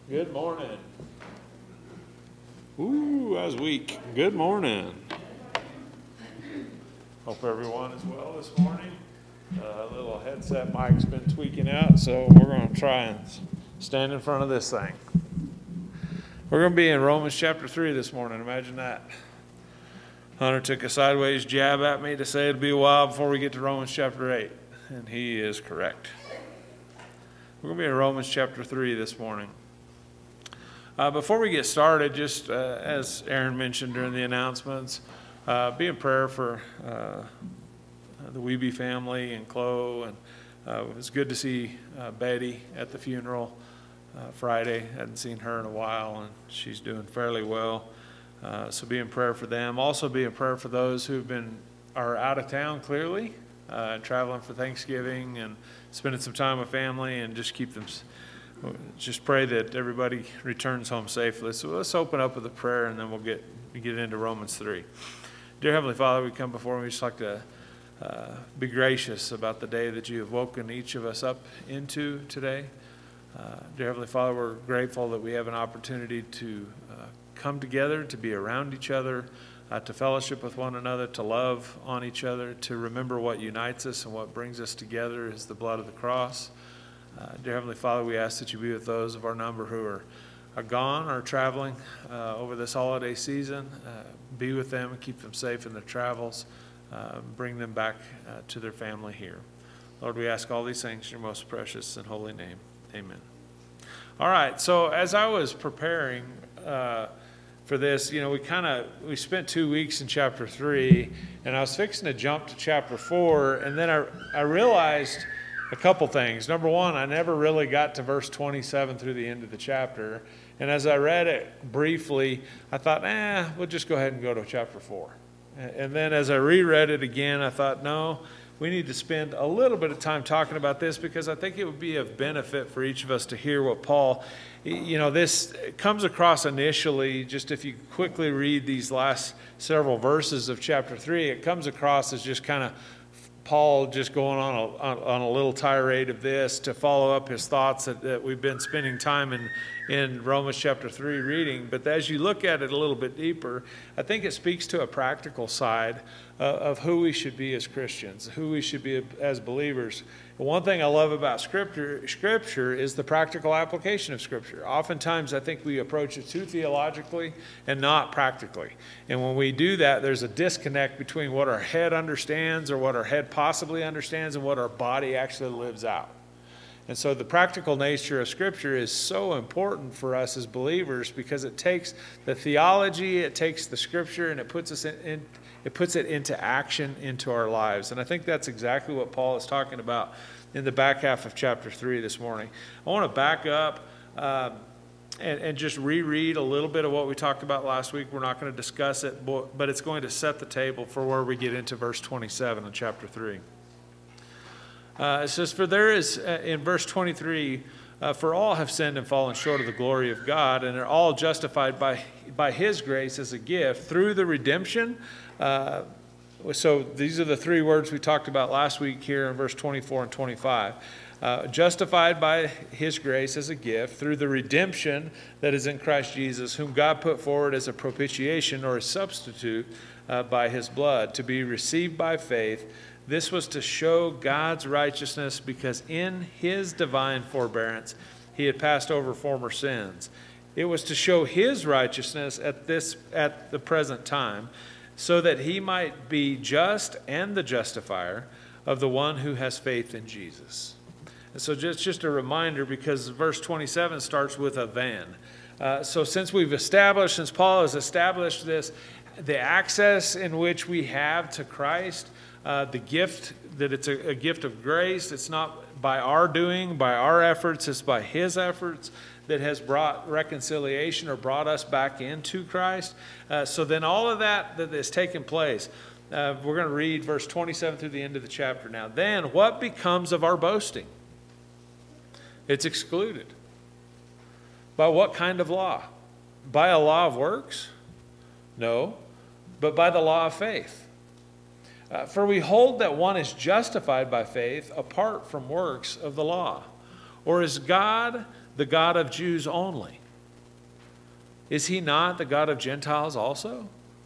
Good morning. Ooh, I was weak. Good morning. Hope everyone is well this morning. A little headset mic's been tweaking out, so we're going to try and stand in front of this thing. We're going to be in Romans chapter 3 this morning. Imagine that. Hunter took a sideways jab at me to say it'll be a while before we get to Romans chapter 8, and he is correct. We're going to be in Romans chapter 3 this morning. Before we get started, just as Aaron mentioned during the announcements, be in prayer for the Wiebe family and Chloe. And it was good to see Betty at the funeral Friday. Hadn't seen her in a while, and she's doing fairly well. So be in prayer for them. Also be in prayer for those who are out of town, clearly, traveling for Thanksgiving and spending some time with family, and just keep them. Just pray that everybody returns home safely. So let's open up with a prayer, and then we'll get into Romans 3. Dear Heavenly Father, we come before you. We just like to be gracious about the day that you have woken each of us up into today. Dear Heavenly Father, we're grateful that we have an opportunity to come together, to be around each other, to fellowship with one another, to love on each other, to remember what unites us and what brings us together is the blood of the cross. Dear Heavenly Father, we ask that you be with those of our number who are gone or traveling over this holiday season. Be with them and keep them safe in their travels. Bring them back to their family here. Lord, we ask all these things in your most precious and holy name. Amen. All right, so as I was preparing for this, we spent 2 weeks in chapter 3, and I was fixing to jump to chapter 4, and then I realized a couple things. Number one, I never really got to verse 27 through the end of the chapter. And as I read it briefly, I thought, we'll just go ahead and go to chapter 4. And then as I reread it again, I thought, no, we need to spend a little bit of time talking about this, because I think it would be of benefit for each of us to hear what Paul, this comes across initially, just if you quickly read these last several verses of chapter 3, it comes across as just kind of Paul just going on a little tirade of this to follow up his thoughts that we've been spending time in Romans chapter 3 reading. But as you look at it a little bit deeper, I think it speaks to a practical side of who we should be as Christians, who we should be as believers. One thing I love about Scripture is the practical application of Scripture. Oftentimes, I think we approach it too theologically and not practically. And when we do that, there's a disconnect between what our head understands, or what our head possibly understands, and what our body actually lives out. And so the practical nature of Scripture is so important for us as believers, because it takes the theology, it takes the Scripture, and it puts it into action into our lives. And I think that's exactly what Paul is talking about in the back half of chapter 3 this morning. I want to back up and just reread a little bit of what we talked about last week. We're not going to discuss it, but it's going to set the table for where we get into verse 27 in chapter 3. It says, for there is, in verse 23, for all have sinned and fallen short of the glory of God, and are all justified by his grace as a gift through the redemption. So these are the three words we talked about last week here in verse 24 and 25. Justified by his grace as a gift through the redemption that is in Christ Jesus, whom God put forward as a propitiation, or a substitute, by his blood, to be received by faith. This was to show God's righteousness, because in his divine forbearance he had passed over former sins. It was to show his righteousness at the present time, so that he might be just and the justifier of the one who has faith in Jesus. And so just a reminder, because verse 27 starts with a then. So since Paul has established this, the access in which we have to Christ, the gift, that it's a gift of grace. It's not by our doing, by our efforts, it's by his efforts that has brought reconciliation, or brought us back into Christ. So then all of that has taken place. We're going to read verse 27 through the end of the chapter now. Then what becomes of our boasting? It's excluded. By what kind of law? By a law of works? No, but by the law of faith. For we hold that one is justified by faith apart from works of the law. Or is God the God of Jews only? Is he not the God of Gentiles also?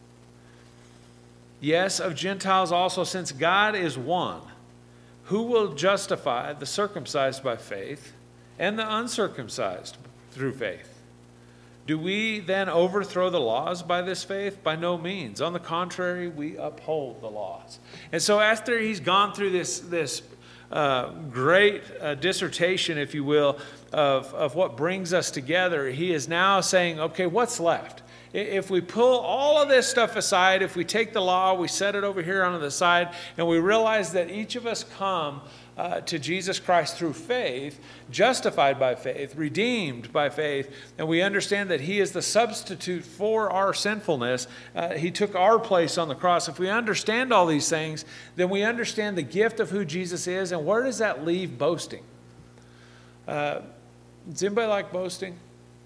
Yes, of Gentiles also, since God is one. Who will justify the circumcised by faith and the uncircumcised through faith? Do we then overthrow the laws by this faith? By no means. On the contrary, we uphold the laws. And so after he's gone through this great dissertation, if you will, of what brings us together, he is now saying, okay, what's left? If we pull all of this stuff aside, if we take the law, we set it over here on the side, and we realize that each of us come to Jesus Christ through faith, justified by faith, redeemed by faith, and we understand that he is the substitute for our sinfulness. He took our place on the cross. If we understand all these things, then we understand the gift of who Jesus is, and where does that leave boasting? Does anybody like boasting?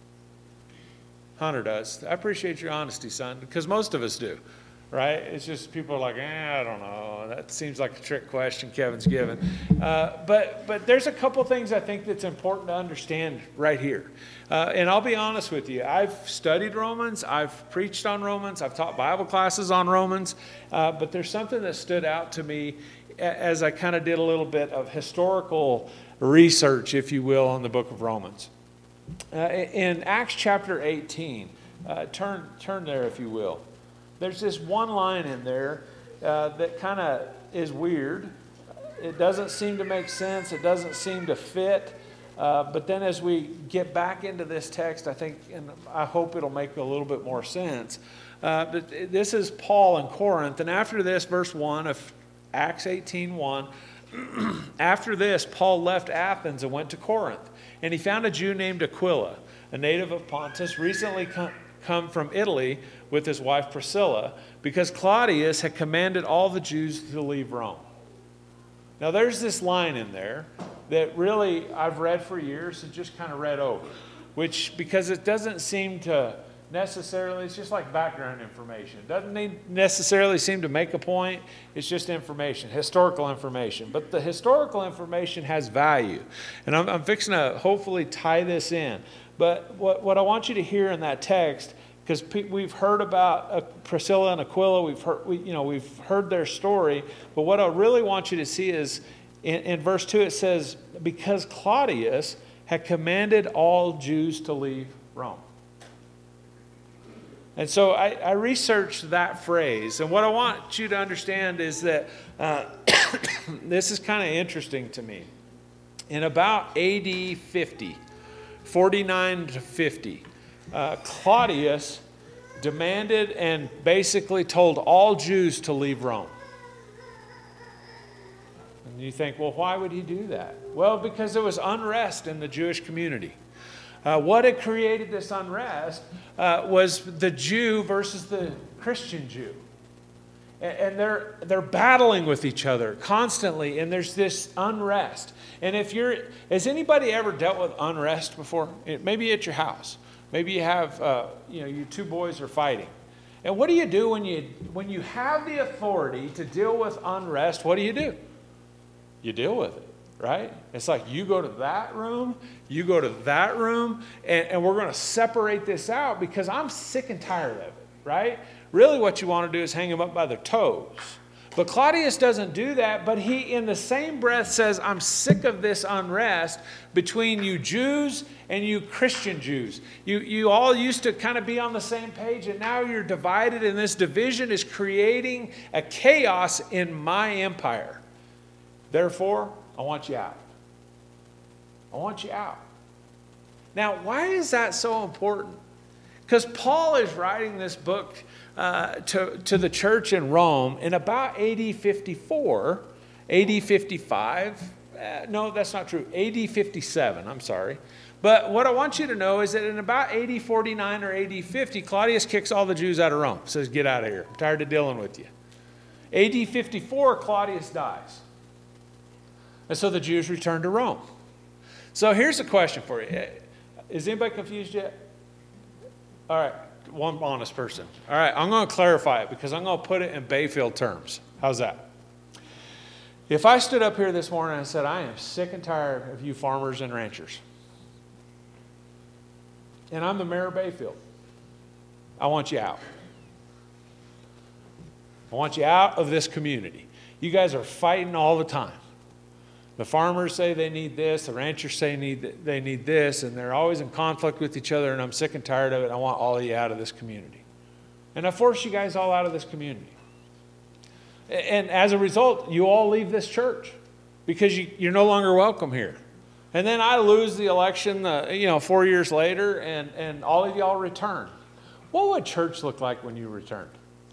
Hunter does. I appreciate your honesty, son, because most of us do, right? It's just people are like, I don't know. That seems like a trick question Kevin's given. But there's a couple things I think that's important to understand right here. And I'll be honest with you. I've studied Romans. I've preached on Romans. I've taught Bible classes on Romans. But there's something that stood out to me as I kind of did a little bit of historical research, if you will, on the book of Romans. In Acts chapter 18, turn there if you will. There's this one line in there that kind of is weird. It doesn't seem to make sense. It doesn't seem to fit. But then as we get back into this text, I think, and I hope it'll make a little bit more sense. But this is Paul in Corinth. And after this, verse 1 of Acts 18:1, after this, Paul left Athens and went to Corinth. And he found a Jew named Aquila, a native of Pontus, recently come from Italy with his wife Priscilla, because Claudius had commanded all the Jews to leave Rome. Now there's this line in there that really I've read for years and just kind of read over, because it doesn't seem to necessarily, it's just like background information. It doesn't necessarily seem to make a point. It's just information, historical information. But the historical information has value. And I'm fixing to hopefully tie this in. But what I want you to hear in that text, because we've heard about Priscilla and Aquila, we've heard their story. But what I really want you to see is in verse 2 it says, because Claudius had commanded all Jews to leave Rome. And so I researched that phrase. And what I want you to understand is that this is kind of interesting to me. In about AD 50, 49 to 50, Claudius demanded and basically told all Jews to leave Rome. And you think, well, why would he do that? Well, because there was unrest in the Jewish community. What had created this unrest was the Jew versus the Christian Jew. And they're battling with each other constantly, and there's this unrest. And has anybody ever dealt with unrest before? Maybe at your house. Maybe you have, you two boys are fighting. And what do you do when you have the authority to deal with unrest? What do? You deal with it. Right? It's like you go to that room, you go to that room, and we're going to separate this out because I'm sick and tired of it, right? Really what you want to do is hang them up by their toes. But Claudius doesn't do that, but he in the same breath says, I'm sick of this unrest between you Jews and you Christian Jews. You all used to kind of be on the same page, and now you're divided, and this division is creating a chaos in my empire. Therefore, I want you out. I want you out. Now, why is that so important? Because Paul is writing this book to the church in Rome in about AD 54, AD 55. No, that's not true. AD 57, I'm sorry. But what I want you to know is that in about AD 49 or AD 50, Claudius kicks all the Jews out of Rome. Says, get out of here. I'm tired of dealing with you. AD 54, Claudius dies. And so the Jews return to Rome. So here's a question for you. Is anybody confused yet? All right, one honest person. All right, I'm going to clarify it because I'm going to put it in Bayfield terms. How's that? If I stood up here this morning and said, I am sick and tired of you farmers and ranchers. and I'm the mayor of Bayfield, I want you out. I want you out of this community. You guys are fighting all the time. The farmers say they need this, the ranchers say they need this, and they're always in conflict with each other, and I'm sick and tired of it. I want all of you out of this community. And I force you guys all out of this community. And as a result, you all leave this church because you're no longer welcome here. And then I lose the election, 4 years later, and all of y'all return. What would church look like when you returned?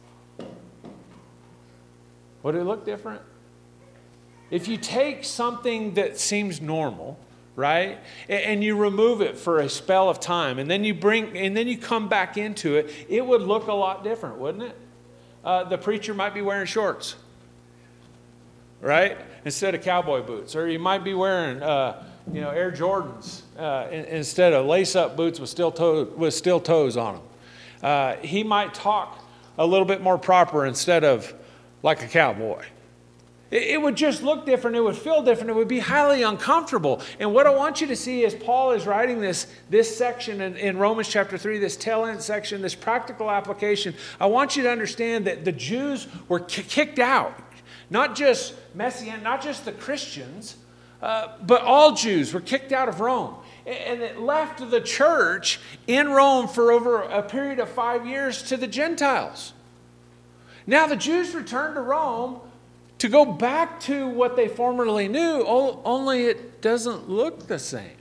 Would it look different? If you take something that seems normal, right, and you remove it for a spell of time, and then you come back into it, it would look a lot different, wouldn't it? The preacher might be wearing shorts, right, instead of cowboy boots, or he might be wearing, Air Jordans instead of lace-up boots with steel toes on them. He might talk a little bit more proper instead of like a cowboy. It would just look different. It would feel different. It would be highly uncomfortable. And what I want you to see as Paul is writing this section in Romans chapter 3, this tail end section, this practical application, I want you to understand that the Jews were kicked out. Not just Messianic, not just the Christians, but all Jews were kicked out of Rome. And it left the church in Rome for over a period of 5 years to the Gentiles. Now the Jews returned to Rome to go back to what they formerly knew, only it doesn't look the same.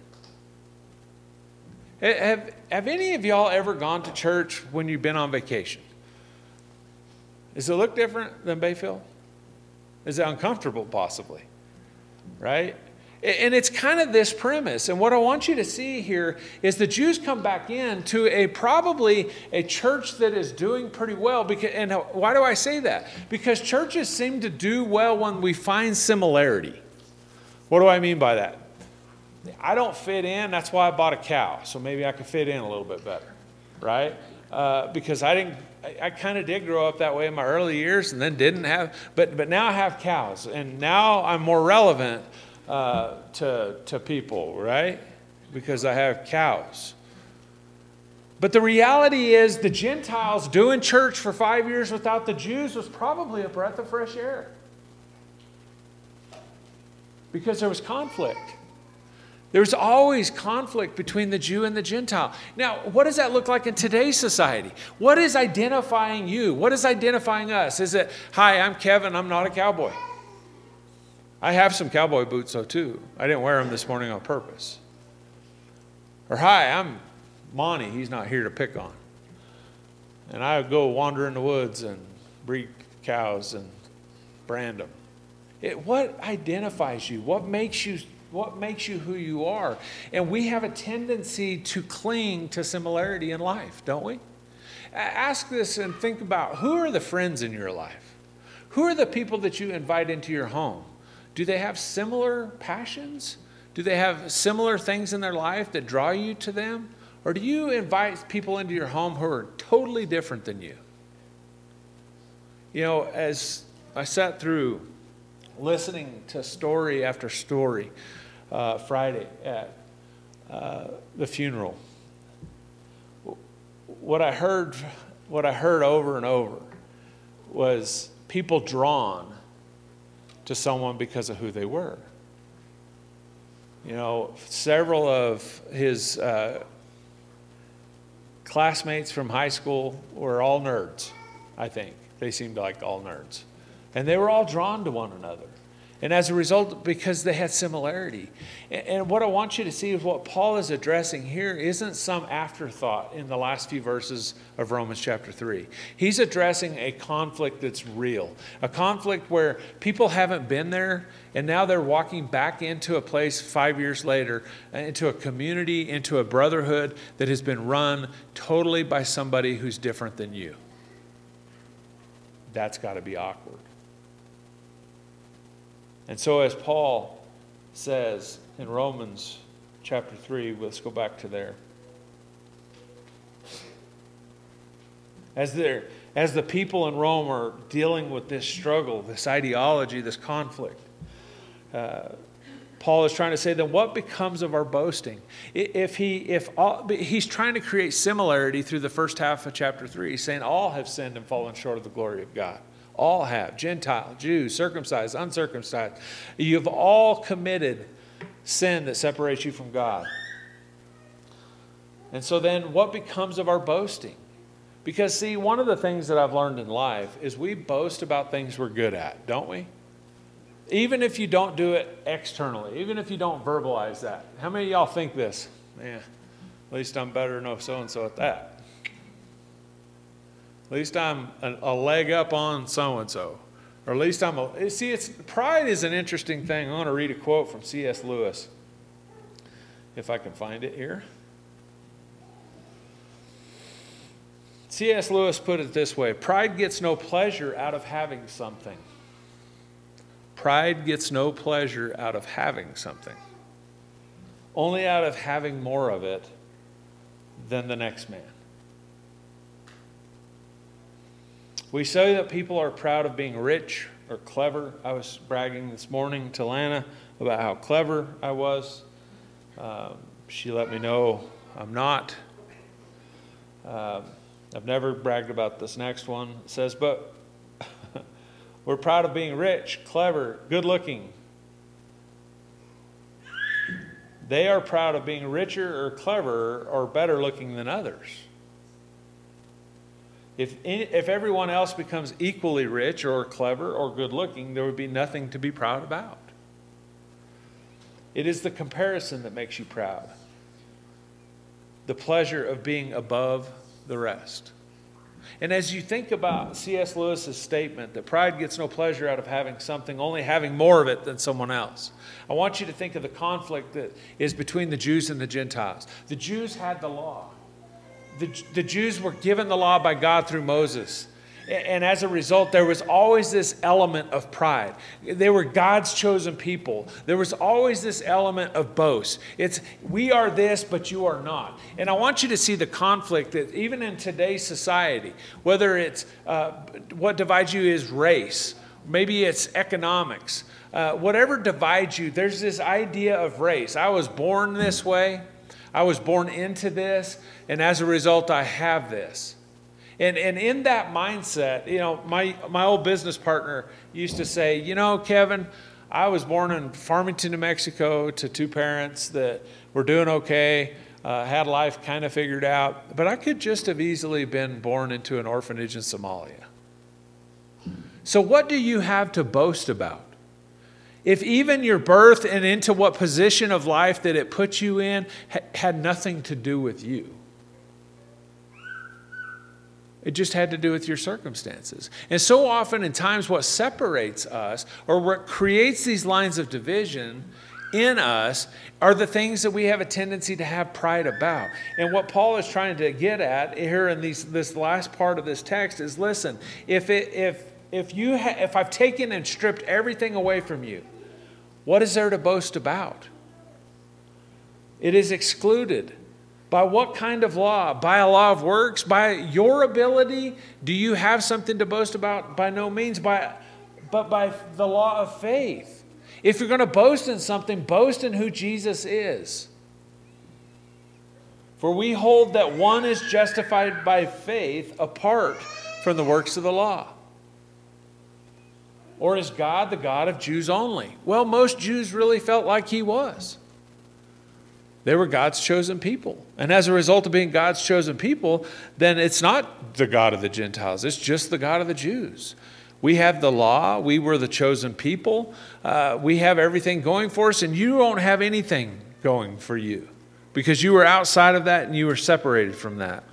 Have any of y'all ever gone to church when you've been on vacation? Does it look different than Bayfield? Is it uncomfortable possibly? Right? And it's kind of this premise. And what I want you to see here is the Jews come back in to probably a church that is doing pretty well. And why do I say that? Because churches seem to do well when we find similarity. What do I mean by that? I don't fit in. That's why I bought a cow. So maybe I could fit in a little bit better. Right? Because I kind of did grow up that way in my early years and then didn't have. But now I have cows. And now I'm more relevant to people, right? Because I have cows. But the reality is the Gentiles doing church for 5 years without the Jews was probably a breath of fresh air. Because there was conflict. There's always conflict between the Jew and the Gentile. Now, what does that look like in today's society? What is identifying you? What is identifying us? Is it, hi, I'm Kevin, I'm not a cowboy. I have some cowboy boots, though, too. I didn't wear them this morning on purpose. Or, hi, I'm Monty. He's not here to pick on. And I go wander in the woods and breed cows and brand them. What identifies you? What makes you who you are? And we have a tendency to cling to similarity in life, don't we? Ask this and think about, who are the friends in your life? Who are the people that you invite into your home? Do they have similar passions? Do they have similar things in their life that draw you to them? Or do you invite people into your home who are totally different than you? You know, as I sat through listening to story after story Friday at the funeral, what I heard over and over was people drawn to someone because of who they were. You know, several of his classmates from high school were all nerds, I think. They seemed like all nerds. And they were all drawn to one another. And as a result, because they had similarity. And what I want you to see is what Paul is addressing here isn't some afterthought in the last few verses of Romans chapter 3. He's addressing a conflict that's real. A conflict where people haven't been there, and now they're walking back into a place 5 years later, into a community, into a brotherhood that has been run totally by somebody who's different than you. That's got to be awkward. And so as Paul says in Romans chapter 3, let's go back to there. As the people in Rome are dealing with this struggle, this ideology, this conflict, Paul is trying to say, then what becomes of our boasting? He's trying to create similarity through the first half of chapter 3. He's saying all have sinned and fallen short of the glory of God. All have. Gentile, Jew, circumcised, uncircumcised. You've all committed sin that separates you from God. And so then what becomes of our boasting? Because see, one of the things that I've learned in life is we boast about things we're good at, don't we? Even if you don't do it externally, even if you don't verbalize that. How many of y'all think this? Man, at least I'm better than so-and-so at that. At least I'm a leg up on so-and-so. Or at least pride is an interesting thing. I want to read a quote from C.S. Lewis. If I can find it here. C.S. Lewis put it this way: pride gets no pleasure out of having something. Pride gets no pleasure out of having something. Only out of having more of it than the next man. We say that people are proud of being rich or clever. I was bragging this morning to Lana about how clever I was. She let me know I'm not. I've never bragged about this next one. It says, but we're proud of being rich, clever, good-looking. They are proud of being richer or cleverer or better-looking than others. If everyone else becomes equally rich or clever or good-looking, there would be nothing to be proud about. It is the comparison that makes you proud. The pleasure of being above the rest. And as you think about C.S. Lewis's statement that pride gets no pleasure out of having something, only having more of it than someone else, I want you to think of the conflict that is between the Jews and the Gentiles. The Jews had the law. The Jews were given the law by God through Moses. And as a result, there was always this element of pride. They were God's chosen people. There was always this element of boast. It's, we are this, but you are not. And I want you to see the conflict that even in today's society, whether it's what divides you is race, maybe it's economics, whatever divides you, there's this idea of race. I was born this way. I was born into this. And as a result, I have this. And in that mindset, my old business partner used to say, Kevin, I was born in Farmington, New Mexico to two parents that were doing okay, had life kind of figured out, but I could just have easily been born into an orphanage in Somalia. So what do you have to boast about? If even your birth and into what position of life that it put you in had nothing to do with you. It just had to do with your circumstances. And so often in times what separates us or what creates these lines of division in us are the things that we have a tendency to have pride about. And what Paul is trying to get at here in this last part of this text is, listen, if I've taken and stripped everything away from you, what is there to boast about? It is excluded. By what kind of law? By a law of works? By your ability? Do you have something to boast about? By no means, but by the law of faith. If you're going to boast in something, boast in who Jesus is. For we hold that one is justified by faith apart from the works of the law. Or is God the God of Jews only? Well, most Jews really felt like he was. They were God's chosen people. And as a result of being God's chosen people, then it's not the God of the Gentiles. It's just the God of the Jews. We have the law. We were the chosen people. We have everything going for us, and you don't have anything going for you because you were outside of that and you were separated from that.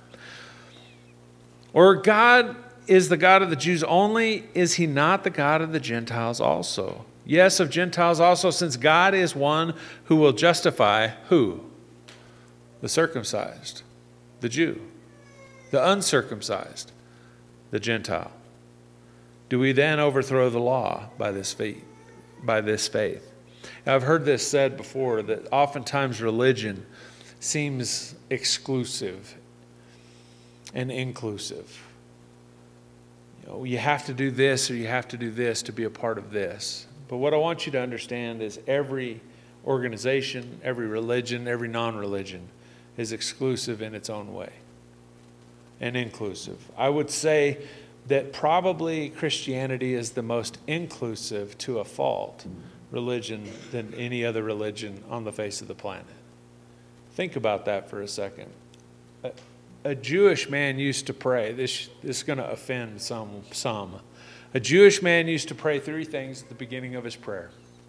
Or God is the God of the Jews only. Is he not the God of the Gentiles also? Yes, of Gentiles also, since God is one who will justify who? The circumcised, the Jew. The uncircumcised, the Gentile. Do we then overthrow the law by this faith? Now, I've heard this said before, that oftentimes religion seems exclusive and inclusive. You have to do this or you have to do this to be a part of this. But what I want you to understand is every organization, every religion, every non-religion is exclusive in its own way and inclusive. I would say that probably Christianity is the most inclusive to a fault religion than any other religion on the face of the planet. Think about that for a second. A Jewish man used to pray. This is going to offend some. A Jewish man used to pray 3 things at the beginning of his prayer.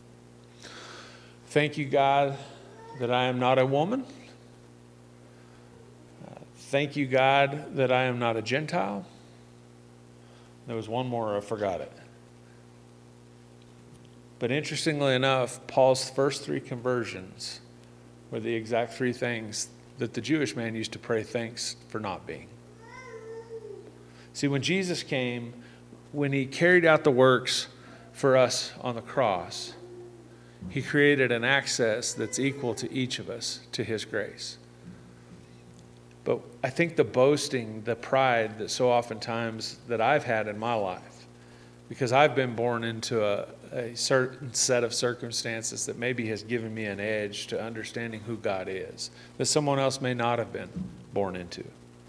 Thank you, God, that I am not a woman. Thank you, God, that I am not a Gentile. There was one more, I forgot it. But interestingly enough, Paul's first 3 conversions were the exact 3 things that the Jewish man used to pray thanks for not being. See, when Jesus came, when he carried out the works for us on the cross, he created an access that's equal to each of us to his grace. But I think the boasting, the pride that so oftentimes that I've had in my life, because I've been born into a certain set of circumstances that maybe has given me an edge to understanding who God is, that someone else may not have been born into.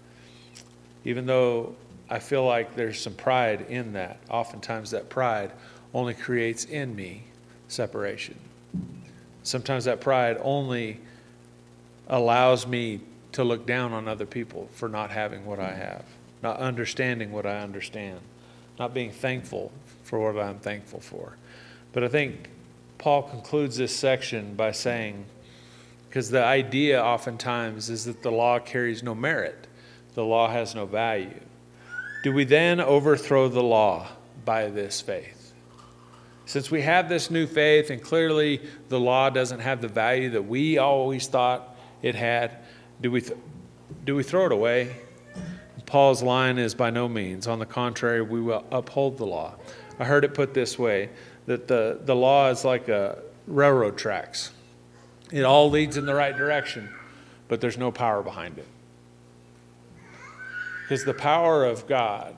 Even though I feel like there's some pride in that, oftentimes that pride only creates in me separation. Sometimes that pride only allows me to look down on other people for not having what I have, not understanding what I understand, not being thankful for what I'm thankful for. But I think Paul concludes this section by saying, because the idea oftentimes is that the law carries no merit, the law has no value. Do we then overthrow the law by this faith? Since we have this new faith and clearly the law doesn't have the value that we always thought it had, do we throw it away? Paul's line is by no means. On the contrary, we will uphold the law. I heard it put this way, that the law is like a railroad tracks. It all leads in the right direction, but there's no power behind it. Because the power of God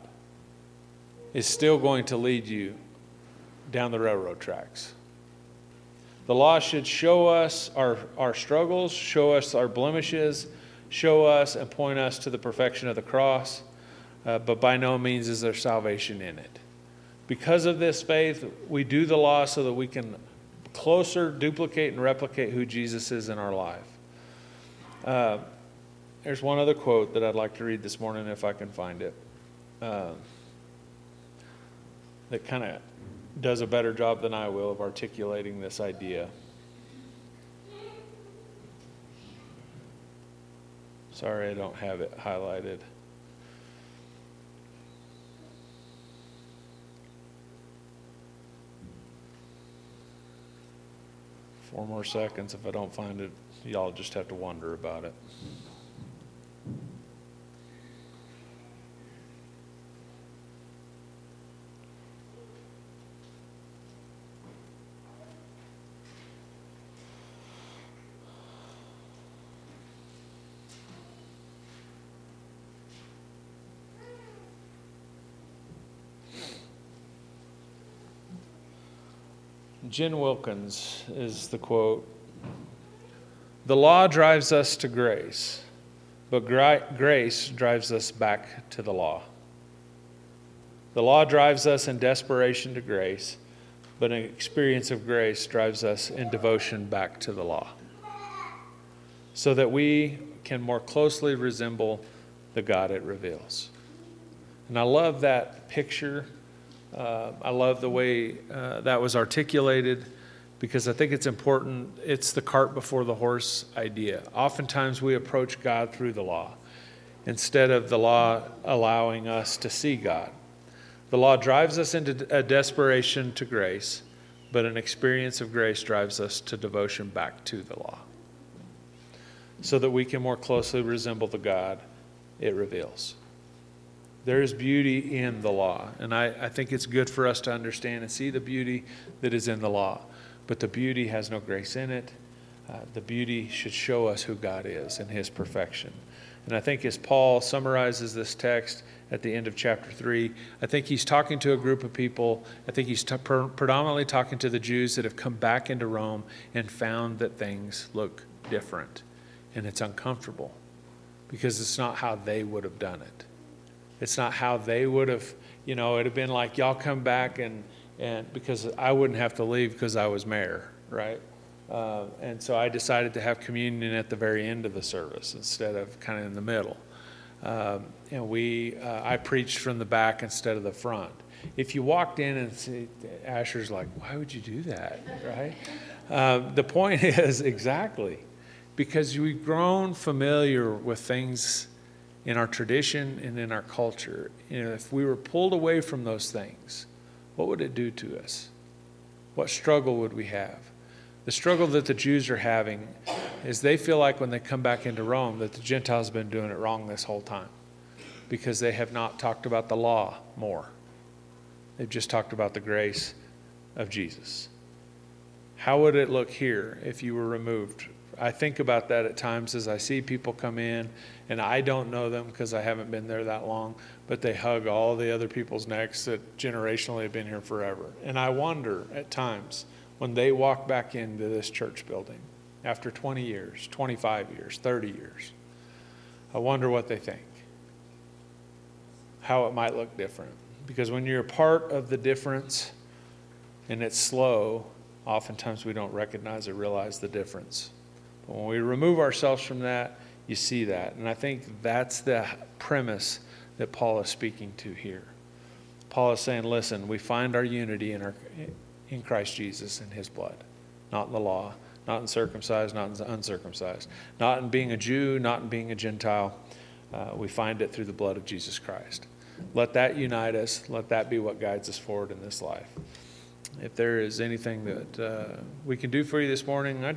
is still going to lead you down the railroad tracks. The law should show us our struggles, show us our blemishes, show us and point us to the perfection of the cross, but by no means is there salvation in it. Because of this faith, we do the law so that we can closer duplicate and replicate who Jesus is in our life. There's one other quote that I'd like to read this morning if I can find it, that kind of does a better job than I will of articulating this idea. Sorry, I don't have it highlighted. Four more seconds. If I don't find it, y'all just have to wonder about it. Jen Wilkins is the quote. The law drives us to grace, but grace drives us back to the law. The law drives us in desperation to grace, but an experience of grace drives us in devotion back to the law, so that we can more closely resemble the God it reveals. And I love that picture. I love the way that was articulated, because I think it's important. It's the cart before the horse idea. Oftentimes we approach God through the law instead of the law allowing us to see God. The law drives us into a desperation to grace, but an experience of grace drives us to devotion back to the law, so that we can more closely resemble the God it reveals. There is beauty in the law, and I think it's good for us to understand and see the beauty that is in the law. But the beauty has no grace in it. The beauty should show us who God is and his perfection. And I think as Paul summarizes this text at the end of chapter 3, I think he's talking to a group of people. I think he's predominantly talking to the Jews that have come back into Rome and found that things look different. And it's uncomfortable because it's not how they would have done it. It's not how they would have, it'd have been like, y'all come back and because I wouldn't have to leave because I was mayor, right? And so I decided to have communion at the very end of the service instead of kind of in the middle. And I preached from the back instead of the front. If you walked in and see, Asher's like, why would you do that, right? The point is exactly because we've grown familiar with things in our tradition and in our culture. If we were pulled away from those things, what would it do to us? What struggle would we have? The struggle that the Jews are having is they feel like when they come back into Rome that the Gentiles have been doing it wrong this whole time because they have not talked about the law more. They've just talked about the grace of Jesus. How would it look here if you were removed? I think about that at times as I see people come in and I don't know them because I haven't been there that long, but they hug all the other people's necks that generationally have been here forever. And I wonder at times, when they walk back into this church building after 20 years, 25 years, 30 years, I wonder what they think, how it might look different. Because when you're a part of the difference and it's slow, oftentimes we don't recognize or realize the difference. But when we remove ourselves from that, you see that. And I think that's the premise that Paul is speaking to here. Paul is saying, listen, we find our unity in Christ Jesus and his blood, not in the law, not in circumcised, not in uncircumcised, not in being a Jew, not in being a Gentile. We find it through the blood of Jesus Christ. Let that unite us. Let that be what guides us forward in this life. If there is anything that we can do for you this morning,